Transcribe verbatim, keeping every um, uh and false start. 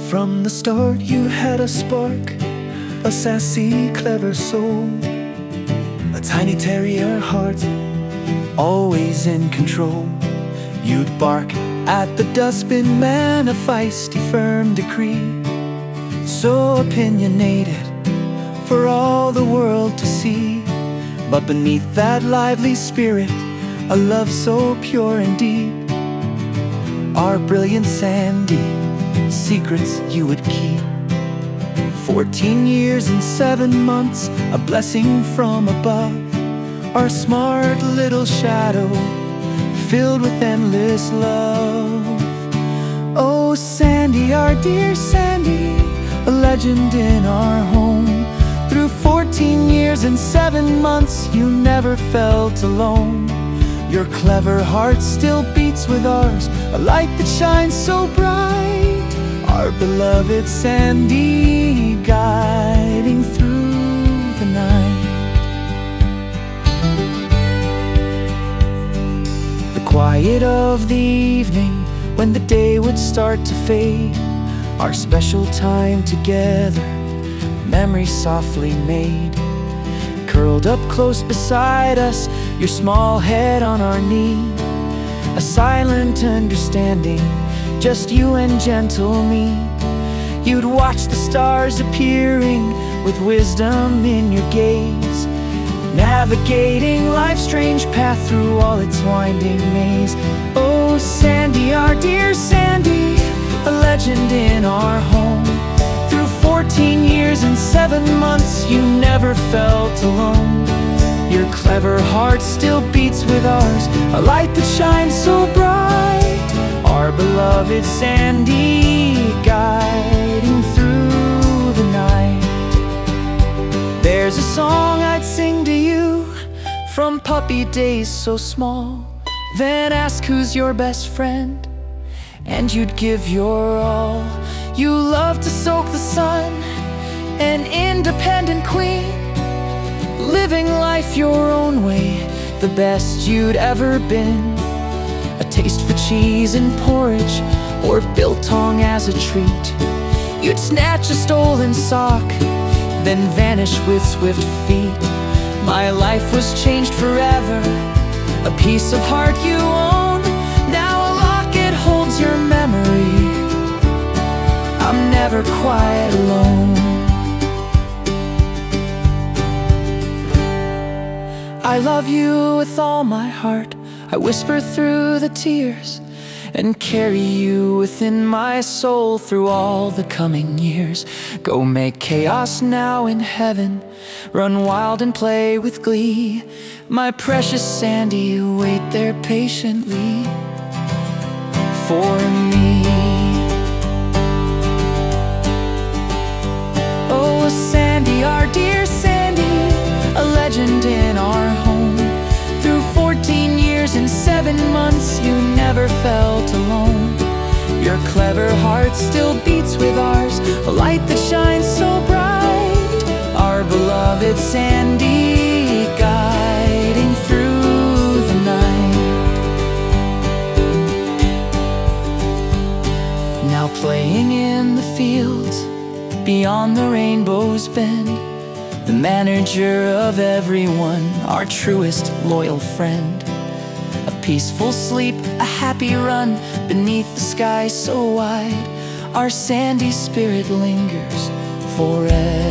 From the start you had a spark, a sassy, clever soul, a tiny terrier heart, always in control. You'd bark at the dustbin man, a feisty, firm decree, so opinionated for all the world to see. But beneath that lively spirit, a love so pure and deep, our brilliant Sandy, secrets you would keep. Fourteen years and seven months, a blessing from above, our smart little shadow, filled with endless love. Oh Sandy, our dear Sandy, a legend in our home. Through fourteen years and seven months, you never felt alone. Your clever heart still beats with ours, a light that shines so bright, our beloved Sandy, guiding through the night. The quiet of the evening, when the day would start to fade, our special time together, memories softly made. Curled up close beside us, your small head on our knee, a silent understanding, just you and gentle me. You'd watch the stars appearing with wisdom in your gaze, navigating life's strange path through all its winding maze. Oh Sandy, our dear Sandy, a legend in our home. Through fourteen years and seven months, you never felt alone. Your clever heart still beats with ours, a light that shines so bright, our beloved Sandy, guiding through the night. There's a song I'd sing to you from puppy days so small, then ask who's your best friend, and you'd give your all. You love to soak the sun, an independent queen, living life your own way, the best you'd ever been. A taste for cheese and porridge, or biltong as a treat. You'd snatch a stolen sock, then vanish with swift feet. My life was changed forever, a piece of heart you own. Now a locket holds your memory, I'm never quite alone. I love you with all my heart, I whisper through the tears, and carry you within my soul through all the coming years. Go make chaos now in heaven, run wild and play with glee. My precious Sandy, wait there patiently for me. Oh Sandy, our dear Sandy, a legend in our home. Through fourteen years and seven months, you never felt alone. Your clever heart still beats with ours, a light that shines so bright, our beloved Sandy, guiding through the night. Now playing in the fields, beyond the rainbow's bend, the manager of everyone, our truest loyal friend. A peaceful sleep, a happy run, beneath the sky so wide, our Sandy spirit lingers forever.